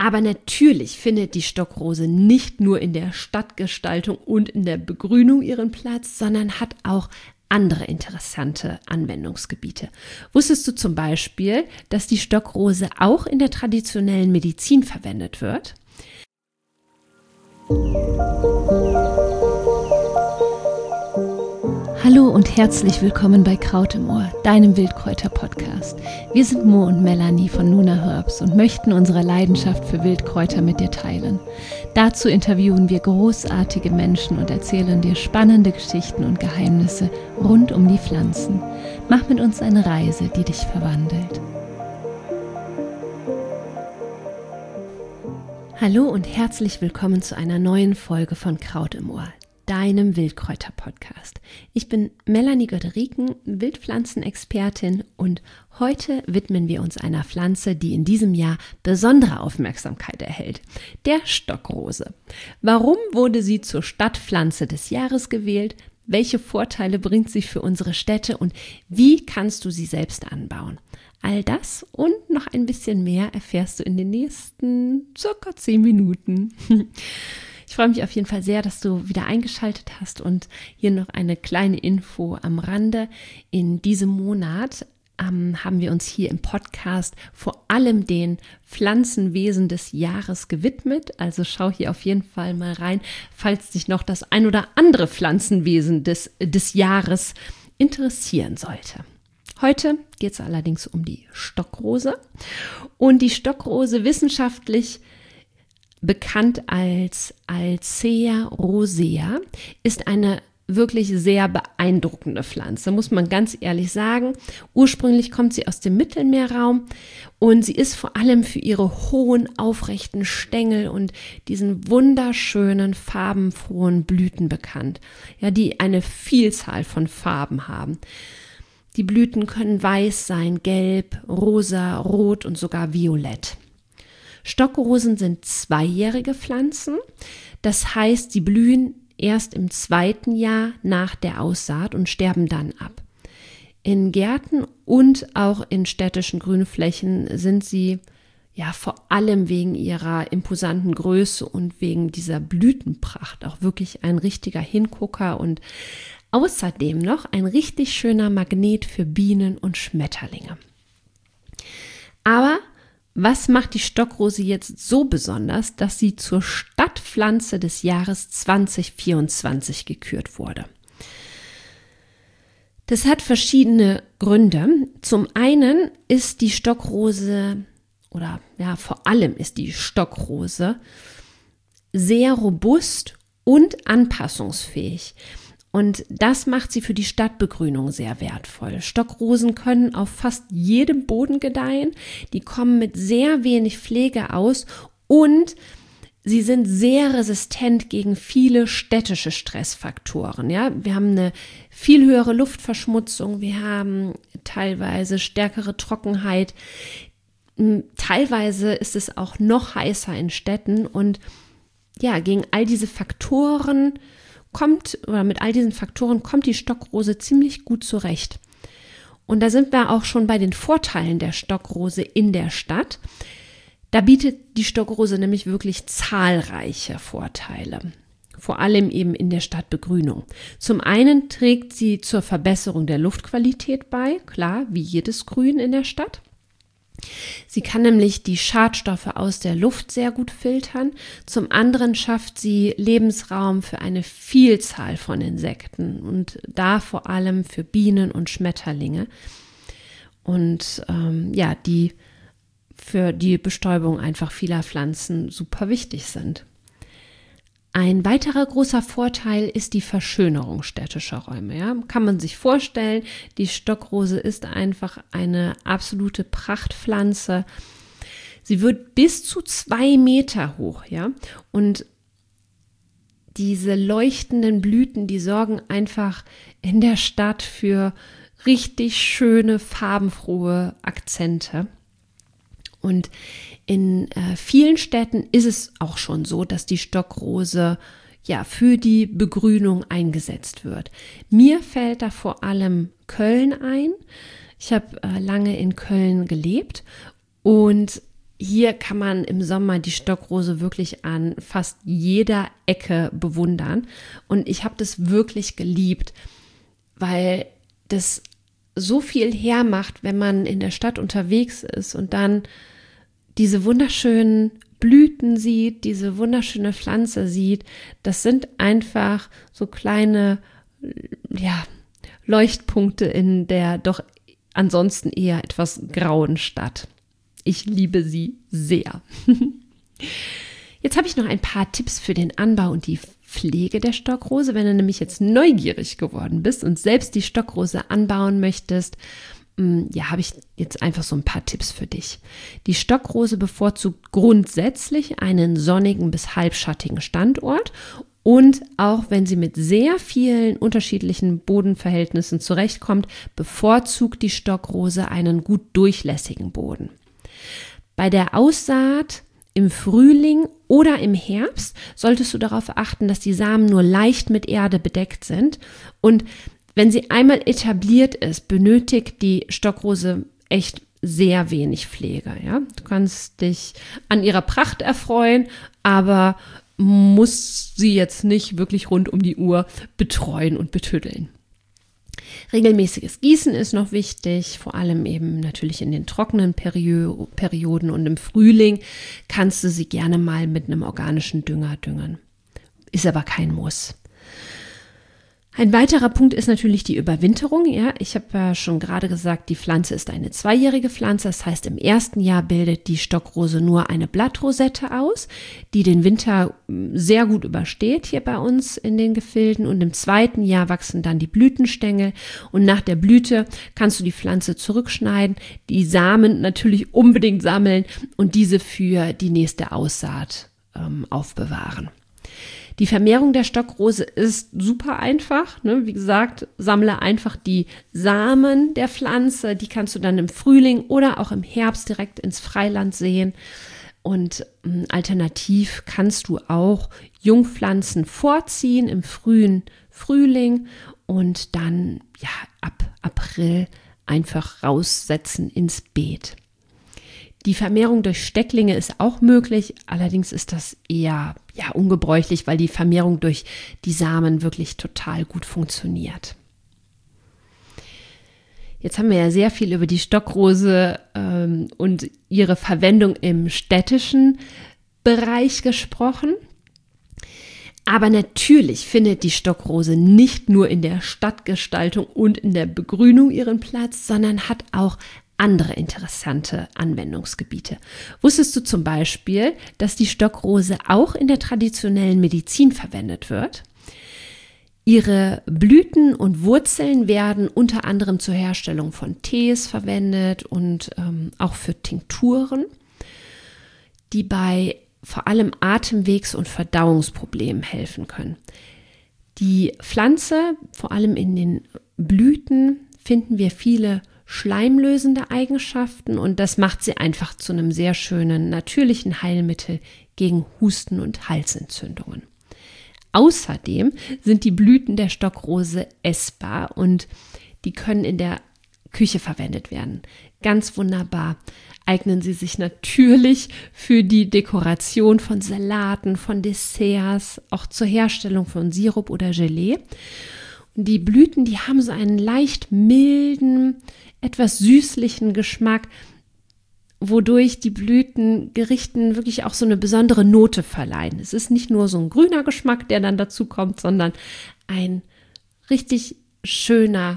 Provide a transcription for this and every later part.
Aber natürlich findet die Stockrose nicht nur in der Stadtgestaltung und in der Begrünung ihren Platz, sondern hat auch andere interessante Anwendungsgebiete. Wusstest du zum Beispiel, dass die Stockrose auch in der traditionellen Medizin verwendet wird? Hallo und herzlich willkommen bei Kraut im Ohr, deinem Wildkräuter-Podcast. Wir sind Mo und Melanie von Nuna Herbs und möchten unsere Leidenschaft für Wildkräuter mit dir teilen. Dazu interviewen wir großartige Menschen und erzählen dir spannende Geschichten und Geheimnisse rund um die Pflanzen. Mach mit uns eine Reise, die dich verwandelt. Hallo und herzlich willkommen zu einer neuen Folge von Kraut im Ohr, deinem Wildkräuter-Podcast. Ich bin Melanie Götteriken, Wildpflanzenexpertin, und heute widmen wir uns einer Pflanze, die in diesem Jahr besondere Aufmerksamkeit erhält, der Stockrose. Warum wurde sie zur Stadtpflanze des Jahres gewählt? Welche Vorteile bringt sie für unsere Städte und wie kannst du sie selbst anbauen? All das und noch ein bisschen mehr erfährst du in den nächsten circa 10 Minuten. Ich freue mich auf jeden Fall sehr, dass du wieder eingeschaltet hast, und hier noch eine kleine Info am Rande. In diesem Monat haben wir uns hier im Podcast vor allem den Pflanzenwesen des Jahres gewidmet. Also schau hier auf jeden Fall mal rein, falls dich noch das ein oder andere Pflanzenwesen des Jahres interessieren sollte. Heute geht es allerdings um die Stockrose, und die Stockrose, wissenschaftlich bekannt als Alcea rosea, ist eine wirklich sehr beeindruckende Pflanze, muss man ganz ehrlich sagen. Ursprünglich kommt sie aus dem Mittelmeerraum und sie ist vor allem für ihre hohen, aufrechten Stängel und diesen wunderschönen, farbenfrohen Blüten bekannt, ja, die eine Vielzahl von Farben haben. Die Blüten können weiß sein, gelb, rosa, rot und sogar violett. Stockrosen sind zweijährige Pflanzen, das heißt, sie blühen erst im 2. Jahr nach der Aussaat und sterben dann ab. In Gärten und auch in städtischen Grünflächen sind sie ja vor allem wegen ihrer imposanten Größe und wegen dieser Blütenpracht auch wirklich ein richtiger Hingucker und außerdem noch ein richtig schöner Magnet für Bienen und Schmetterlinge. Aber was macht die Stockrose jetzt so besonders, dass sie zur Stadtpflanze des Jahres 2024 gekürt wurde? Das hat verschiedene Gründe. Zum einen ist die Stockrose, oder ja, vor allem ist die Stockrose sehr robust und anpassungsfähig. Und das macht sie für die Stadtbegrünung sehr wertvoll. Stockrosen können auf fast jedem Boden gedeihen. Die kommen mit sehr wenig Pflege aus und sie sind sehr resistent gegen viele städtische Stressfaktoren. Ja, wir haben eine viel höhere Luftverschmutzung. Wir haben teilweise stärkere Trockenheit. Teilweise ist es auch noch heißer in Städten, und ja, gegen all diese Faktoren mit all diesen Faktoren kommt die Stockrose ziemlich gut zurecht. Und da sind wir auch schon bei den Vorteilen der Stockrose in der Stadt. Da bietet die Stockrose nämlich wirklich zahlreiche Vorteile, vor allem eben in der Stadtbegrünung. Zum einen trägt sie zur Verbesserung der Luftqualität bei, klar, wie jedes Grün in der Stadt. Sie kann nämlich die Schadstoffe aus der Luft sehr gut filtern. Zum anderen schafft sie Lebensraum für eine Vielzahl von Insekten und da vor allem für Bienen und Schmetterlinge. Und die für die Bestäubung einfach vieler Pflanzen super wichtig sind. Ein weiterer großer Vorteil ist die Verschönerung städtischer Räume. Ja? Kann man sich vorstellen, die Stockrose ist einfach eine absolute Prachtpflanze. Sie wird bis zu 2 Meter hoch, ja, und diese leuchtenden Blüten, die sorgen einfach in der Stadt für richtig schöne, farbenfrohe Akzente. Und in vielen Städten ist es auch schon so, dass die Stockrose ja für die Begrünung eingesetzt wird. Mir fällt da vor allem Köln ein. Ich habe lange in Köln gelebt und hier kann man im Sommer die Stockrose wirklich an fast jeder Ecke bewundern. Und ich habe das wirklich geliebt, weil das so viel hermacht, wenn man in der Stadt unterwegs ist und dann diese wunderschönen Blüten sieht, diese wunderschöne Pflanze sieht. Das sind einfach so kleine, Leuchtpunkte in der doch ansonsten eher etwas grauen Stadt. Ich liebe sie sehr. Jetzt habe ich noch ein paar Tipps für den Anbau und die Pflege der Stockrose. Wenn du nämlich jetzt neugierig geworden bist und selbst die Stockrose anbauen möchtest, habe ich jetzt einfach so ein paar Tipps für dich. Die Stockrose bevorzugt grundsätzlich einen sonnigen bis halbschattigen Standort. Und auch wenn sie mit sehr vielen unterschiedlichen Bodenverhältnissen zurechtkommt, bevorzugt die Stockrose einen gut durchlässigen Boden. Bei der Aussaat im Frühling oder im Herbst solltest du darauf achten, dass die Samen nur leicht mit Erde bedeckt sind. Und wenn sie einmal etabliert ist, benötigt die Stockrose echt sehr wenig Pflege. Ja? Du kannst dich an ihrer Pracht erfreuen, aber musst sie jetzt nicht wirklich rund um die Uhr betreuen und betüddeln. Regelmäßiges Gießen ist noch wichtig, vor allem eben natürlich in den trockenen Perioden, und im Frühling kannst du sie gerne mal mit einem organischen Dünger düngen. Ist aber kein Muss. Ein weiterer Punkt ist natürlich die Überwinterung. Ja, ich habe ja schon gerade gesagt, die Pflanze ist eine zweijährige Pflanze. Das heißt, im ersten Jahr bildet die Stockrose nur eine Blattrosette aus, die den Winter sehr gut übersteht hier bei uns in den Gefilden. Und im zweiten Jahr wachsen dann die Blütenstängel. Und nach der Blüte kannst du die Pflanze zurückschneiden, die Samen natürlich unbedingt sammeln und diese für die nächste Aussaat aufbewahren. Die Vermehrung der Stockrose ist super einfach. Ne? Wie gesagt, sammle einfach die Samen der Pflanze. Die kannst du dann im Frühling oder auch im Herbst direkt ins Freiland säen. Und alternativ kannst du auch Jungpflanzen vorziehen im frühen Frühling und dann ab April einfach raussetzen ins Beet. Die Vermehrung durch Stecklinge ist auch möglich, allerdings ist das eher ungebräuchlich, weil die Vermehrung durch die Samen wirklich total gut funktioniert. Jetzt haben wir ja sehr viel über die Stockrose und ihre Verwendung im städtischen Bereich gesprochen. Aber natürlich findet die Stockrose nicht nur in der Stadtgestaltung und in der Begrünung ihren Platz, sondern hat auch andere interessante Anwendungsgebiete. Wusstest du zum Beispiel, dass die Stockrose auch in der traditionellen Medizin verwendet wird? Ihre Blüten und Wurzeln werden unter anderem zur Herstellung von Tees verwendet und auch für Tinkturen, die bei vor allem Atemwegs- und Verdauungsproblemen helfen können. Die Pflanze, vor allem in den Blüten, finden wir viele schleimlösende Eigenschaften und das macht sie einfach zu einem sehr schönen natürlichen Heilmittel gegen Husten und Halsentzündungen. Außerdem sind die Blüten der Stockrose essbar und die können in der Küche verwendet werden. Ganz wunderbar eignen sie sich natürlich für die Dekoration von Salaten, von Desserts, auch zur Herstellung von Sirup oder Gelee. Und die Blüten, die haben so einen leicht milden, etwas süßlichen Geschmack, wodurch die Blüten Gerichten wirklich auch so eine besondere Note verleihen. Es ist nicht nur so ein grüner Geschmack, der dann dazu kommt, sondern ein richtig schöner,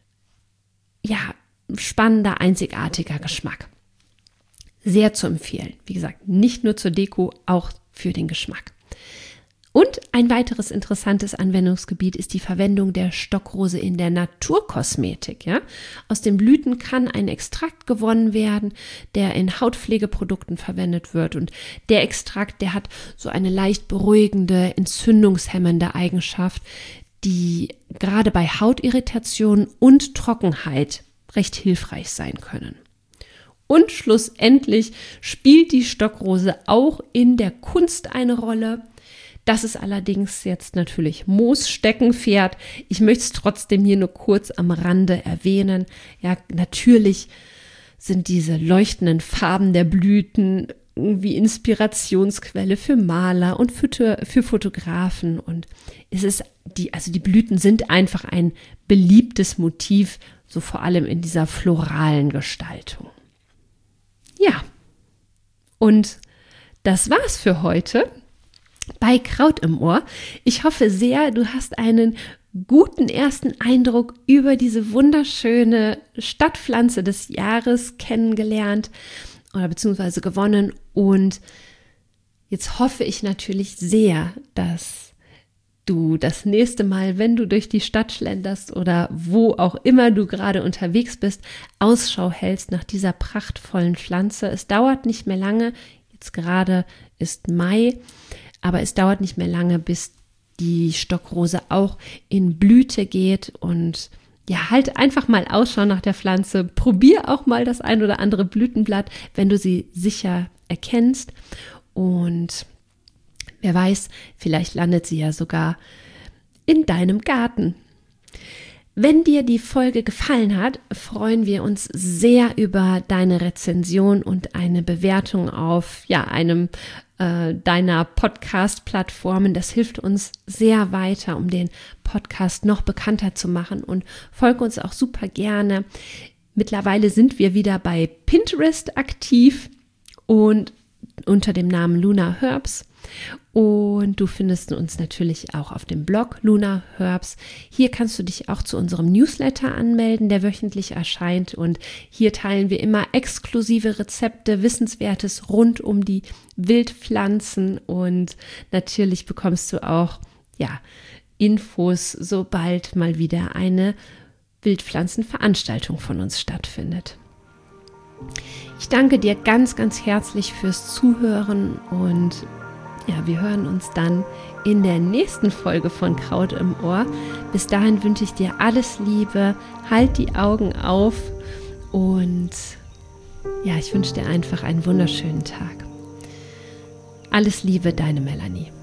spannender, einzigartiger Geschmack. Sehr zu empfehlen. Wie gesagt, nicht nur zur Deko, auch für den Geschmack. Und ein weiteres interessantes Anwendungsgebiet ist die Verwendung der Stockrose in der Naturkosmetik. Ja? Aus den Blüten kann ein Extrakt gewonnen werden, der in Hautpflegeprodukten verwendet wird. Und der Extrakt, der hat so eine leicht beruhigende, entzündungshemmende Eigenschaft, die gerade bei Hautirritationen und Trockenheit recht hilfreich sein können. Und schlussendlich spielt die Stockrose auch in der Kunst eine Rolle. Das ist allerdings jetzt natürlich Moos Steckenpferd. Ich möchte es trotzdem hier nur kurz am Rande erwähnen. Ja, natürlich sind diese leuchtenden Farben der Blüten irgendwie Inspirationsquelle für Maler und für Fotografen. Und es ist die Blüten sind einfach ein beliebtes Motiv, so vor allem in dieser floralen Gestaltung. Ja, und das war's für heute bei Kraut im Ohr. Ich hoffe sehr, du hast einen guten ersten Eindruck über diese wunderschöne Stadtpflanze des Jahres kennengelernt oder beziehungsweise gewonnen. Und jetzt hoffe ich natürlich sehr, dass du das nächste Mal, wenn du durch die Stadt schlenderst oder wo auch immer du gerade unterwegs bist, Ausschau hältst nach dieser prachtvollen Pflanze. Es dauert nicht mehr lange, jetzt gerade ist Mai, aber es dauert nicht mehr lange, bis die Stockrose auch in Blüte geht. Und ja, halt einfach mal Ausschau nach der Pflanze. Probier auch mal das ein oder andere Blütenblatt, wenn du sie sicher erkennst. Und wer weiß, vielleicht landet sie ja sogar in deinem Garten. Wenn dir die Folge gefallen hat, freuen wir uns sehr über deine Rezension und eine Bewertung auf einem deiner Podcast-Plattformen. Das hilft uns sehr weiter, um den Podcast noch bekannter zu machen, und folge uns auch super gerne. Mittlerweile sind wir wieder bei Pinterest aktiv und unter dem Namen Luna Herbs. Und du findest uns natürlich auch auf dem Blog Luna Herbs. Hier kannst du dich auch zu unserem Newsletter anmelden, der wöchentlich erscheint. Und hier teilen wir immer exklusive Rezepte, Wissenswertes rund um die Wildpflanzen. Und natürlich bekommst du auch Infos, sobald mal wieder eine Wildpflanzenveranstaltung von uns stattfindet. Ich danke dir ganz, ganz herzlich fürs Zuhören, und wir hören uns dann in der nächsten Folge von Kraut im Ohr. Bis dahin wünsche ich dir alles Liebe, halt die Augen auf, und ich wünsche dir einfach einen wunderschönen Tag. Alles Liebe, deine Melanie.